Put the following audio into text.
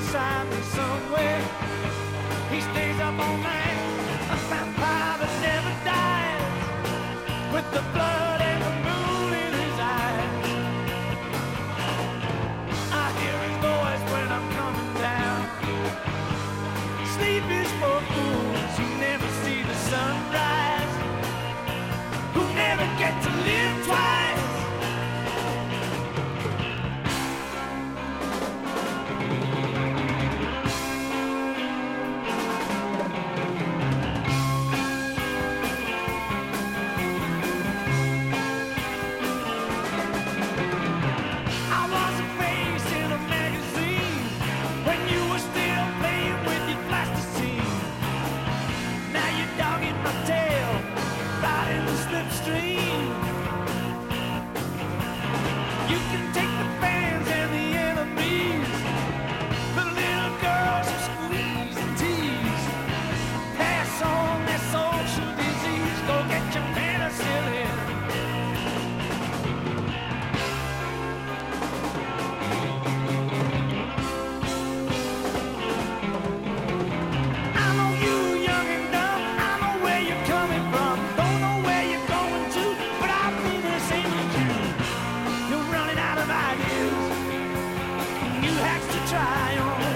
beside me somewhere. He stays up all night, a vampire that never dies, with the blood and the moon in his eyes. I hear his voice when I'm coming down. Sleep is for fools who never see the sunrise, who never get to live twice. Try on